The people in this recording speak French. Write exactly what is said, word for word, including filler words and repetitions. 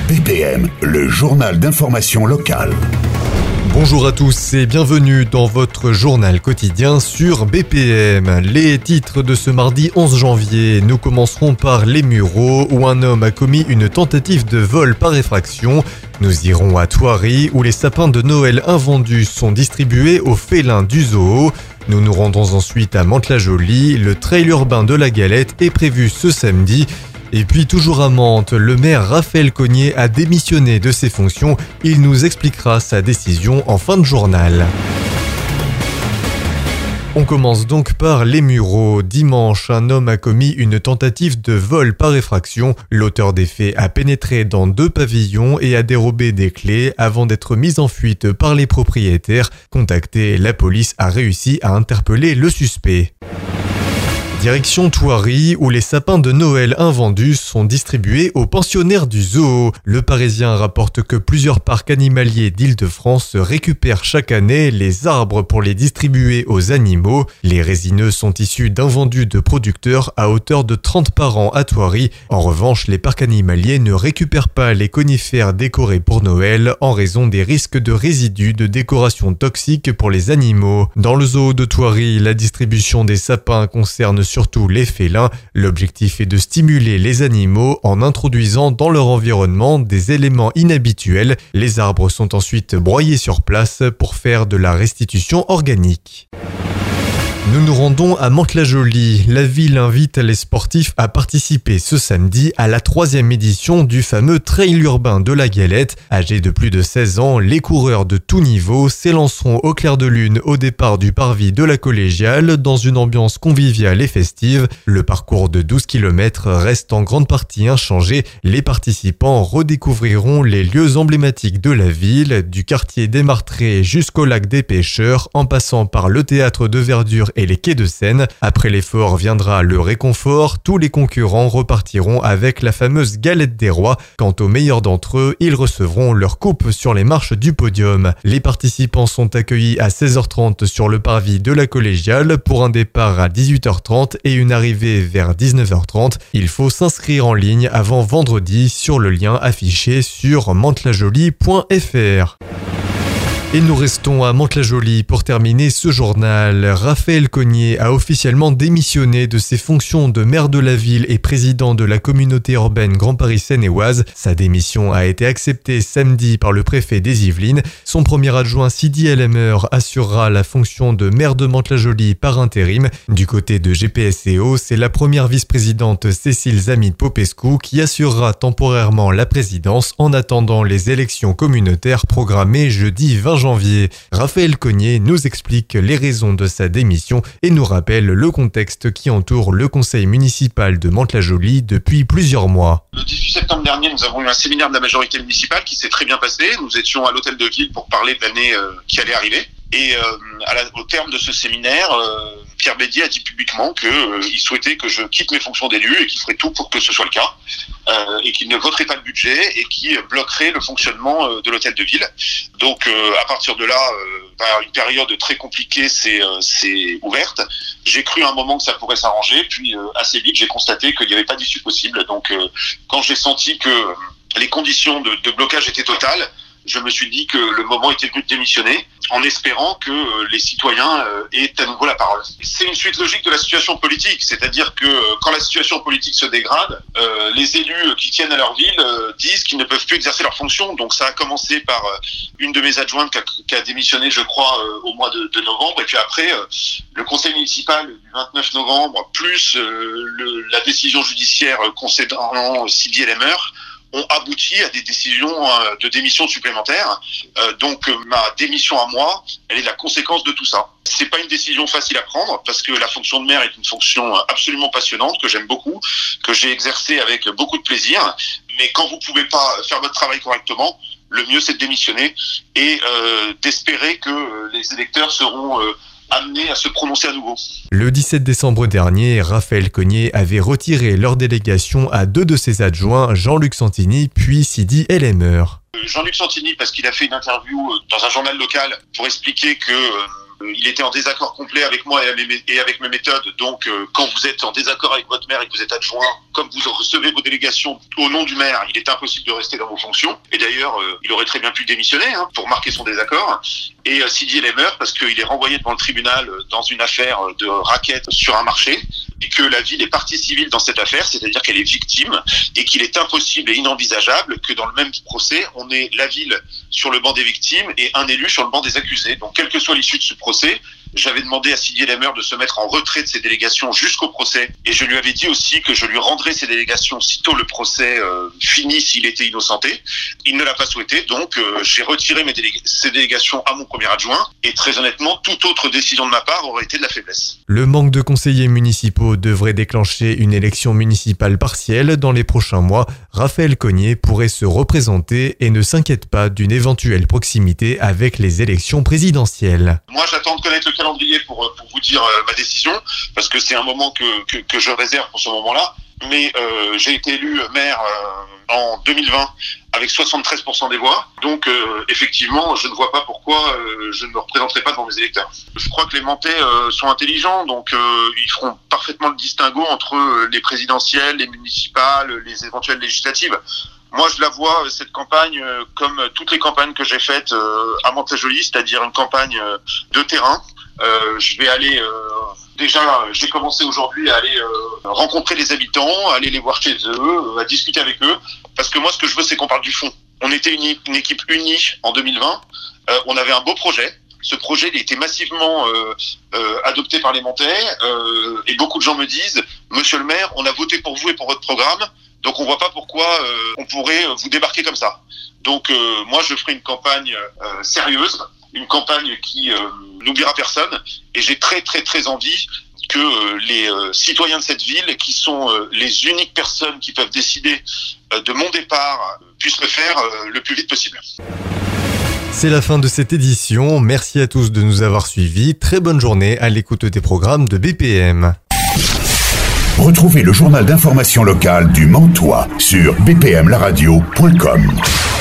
B P M, le journal d'information locale. Bonjour à tous et bienvenue dans votre journal quotidien sur B P M. Les titres de ce mardi onze janvier. Nous commencerons par les Mureaux où un homme a commis une tentative de vol par effraction. Nous irons à Thoiry où les sapins de Noël invendus sont distribués aux félins du zoo. Nous nous rendons ensuite à Mantes-la-Jolie. Le trail urbain de la Galette est prévu ce samedi. Et puis toujours à Mantes, le maire Raphaël Cogniet a démissionné de ses fonctions. Il nous expliquera sa décision en fin de journal. On commence donc par les Mureaux. Dimanche, un homme a commis une tentative de vol par effraction. L'auteur des faits a pénétré dans deux pavillons et a dérobé des clés avant d'être mis en fuite par les propriétaires. Contactée, la police a réussi à interpeller le suspect. Direction Thoiry, où les sapins de Noël invendus sont distribués aux pensionnaires du zoo. Le Parisien rapporte que plusieurs parcs animaliers d'Île-de-France récupèrent chaque année les arbres pour les distribuer aux animaux. Les résineux sont issus d'invendus de producteurs à hauteur de trente par an à Thoiry. En revanche, les parcs animaliers ne récupèrent pas les conifères décorés pour Noël en raison des risques de résidus de décoration toxiques pour les animaux. Dans le zoo de Thoiry, la distribution des sapins concerne surtout les félins. L'objectif est de stimuler les animaux en introduisant dans leur environnement des éléments inhabituels. Les arbres sont ensuite broyés sur place pour faire de la restitution organique. Nous nous rendons à Mantes-la-Jolie. La ville invite les sportifs à participer ce samedi à la troisième édition du fameux trail urbain de la Galette. Âgés de plus de seize ans, les coureurs de tout niveau s'élanceront au clair de lune au départ du parvis de la Collégiale dans une ambiance conviviale et festive. Le parcours de douze kilomètres reste en grande partie inchangé. Les participants redécouvriront les lieux emblématiques de la ville, du quartier des Martrets jusqu'au lac des Pêcheurs, en passant par le théâtre de verdure et les quais de Seine. Après l'effort viendra le réconfort. Tous les concurrents repartiront avec la fameuse galette des rois. Quant aux meilleurs d'entre eux, ils recevront leur coupe sur les marches du podium. Les participants sont accueillis à seize heures trente sur le parvis de la Collégiale pour un départ à dix-huit heures trente et une arrivée vers dix-neuf heures trente. Il faut s'inscrire en ligne avant vendredi sur le lien affiché sur mantes-la-jolie point f r. Et nous restons à Mantes-la-Jolie pour terminer ce journal. Raphaël Cogniet a officiellement démissionné de ses fonctions de maire de la ville et président de la communauté urbaine Grand Paris Seine-et-Oise. Sa démission a été acceptée samedi par le préfet des Yvelines. Son premier adjoint Sidi Ellemer assurera la fonction de maire de Mantes-la-Jolie par intérim. Du côté de G P S E O, c'est la première vice-présidente Cécile Zamit-Popescu qui assurera temporairement la présidence en attendant les élections communautaires programmées jeudi vingt janvier. Raphaël Cogniet nous explique les raisons de sa démission et nous rappelle le contexte qui entoure le conseil municipal de Mantes-la-Jolie depuis plusieurs mois. Le dix-huit septembre dernier, nous avons eu un séminaire de la majorité municipale qui s'est très bien passé. Nous étions à l'hôtel de ville pour parler de l'année euh, qui allait arriver. Et euh, à la, au terme de ce séminaire, euh, Pierre Bédier a dit publiquement qu'il euh, souhaitait que je quitte mes fonctions d'élu et qu'il ferait tout pour que ce soit le cas, euh, et qu'il ne voterait pas le budget et qui bloquerait le fonctionnement euh, de l'hôtel de ville. Donc euh, à partir de là, euh, bah, une période très compliquée s'est, euh, s'est ouverte. J'ai cru à un moment que ça pourrait s'arranger, puis euh, assez vite j'ai constaté qu'il n'y avait pas d'issue possible. Donc euh, quand j'ai senti que euh, les conditions de, de blocage étaient totales, je me suis dit que le moment était venu de démissionner en espérant que euh, les citoyens euh, aient à nouveau la parole. C'est une suite logique de la situation politique, c'est-à-dire que euh, quand la situation politique se dégrade, euh, les élus qui tiennent à leur ville euh, disent qu'ils ne peuvent plus exercer leurs fonctions. Donc ça a commencé par euh, une de mes adjointes qui a, qui a démissionné, je crois, euh, au mois de, de novembre. Et puis après, euh, le conseil municipal du vingt-neuf novembre, plus euh, le, la décision judiciaire concernant Sidi Ellemer, ont abouti à des décisions de démission supplémentaires. Euh, donc ma démission à moi, elle est la conséquence de tout ça. C'est pas une décision facile à prendre parce que la fonction de maire est une fonction absolument passionnante que j'aime beaucoup, que j'ai exercée avec beaucoup de plaisir. Mais quand vous pouvez pas faire votre travail correctement, le mieux c'est de démissionner et euh, d'espérer que les électeurs seront euh, amenés à se prononcer à nouveau. Le dix-sept décembre dernier, Raphaël Cogniet avait retiré leur délégation à deux de ses adjoints, Jean-Luc Santini puis Sidi Ellemer. Jean-Luc Santini, parce qu'il a fait une interview dans un journal local pour expliquer que euh, il était en désaccord complet avec moi et avec mes méthodes. Donc, euh, quand vous êtes en désaccord avec votre maire et que vous êtes adjoint, comme vous recevez vos délégations au nom du maire, il est impossible de rester dans vos fonctions. Et d'ailleurs, euh, il aurait très bien pu démissionner hein, pour marquer son désaccord. Et euh, Sidi El meurt parce qu'il est renvoyé devant le tribunal dans une affaire de racket sur un marché et que la ville est partie civile dans cette affaire, c'est-à-dire qu'elle est victime et qu'il est impossible et inenvisageable que dans le même procès, on ait la ville sur le banc des victimes et un élu sur le banc des accusés. Donc, quelle que soit l'issue de ce procès, j'avais demandé à Sidi El de se mettre en retrait de ses délégations jusqu'au procès et je lui avais dit aussi que je lui rendrais ses délégations sitôt le procès euh, fini s'il était innocenté. Il ne l'a pas souhaité, donc euh, j'ai retiré mes délég- ses délégations à mon premier adjoint et très honnêtement, toute autre décision de ma part aurait été de la faiblesse. Le manque de conseillers municipaux devrait déclencher une élection municipale partielle dans les prochains mois. Raphaël Cognier pourrait se représenter et ne s'inquiète pas d'une éventuelle proximité avec les élections présidentielles. Moi, j'attends de connaître le calendrier pour, pour vous dire euh, ma décision, parce que c'est un moment que, que, que je réserve pour ce moment-là. Mais euh, j'ai été élu maire euh, en deux mille vingt avec soixante-treize pour cent des voix. Donc, euh, effectivement, je ne vois pas pourquoi euh, je ne me représenterai pas devant mes électeurs. Je crois que les Mantais euh, sont intelligents, donc euh, ils feront parfaitement le distinguo entre euh, les présidentielles, les municipales, les éventuelles législatives. Moi, je la vois, cette campagne, euh, comme toutes les campagnes que j'ai faites euh, à Mantes-la-Jolie, c'est-à-dire une campagne euh, de terrain. Euh, je vais aller... Euh, Déjà, j'ai commencé aujourd'hui à aller euh, rencontrer les habitants, à aller les voir chez eux, à discuter avec eux. Parce que moi, ce que je veux, c'est qu'on parle du fond. On était une, une équipe unie en deux mille vingt. Euh, on avait un beau projet. Ce projet, il a été massivement euh, euh, adopté par les Mantais. Euh, et beaucoup de gens me disent, Monsieur le maire, on a voté pour vous et pour votre programme. Donc, on voit pas pourquoi euh, on pourrait vous débarquer comme ça. Donc, euh, moi, je ferai une campagne euh, sérieuse. Une campagne qui euh, n'oubliera personne et j'ai très très très envie que euh, les euh, citoyens de cette ville, qui sont euh, les uniques personnes qui peuvent décider euh, de mon départ, euh, puissent le faire euh, le plus vite possible. C'est la fin de cette édition, merci à tous de nous avoir suivis, très bonne journée à l'écoute des programmes de B P M. Retrouvez le journal d'information locale du Mantois sur b p m la radio point com.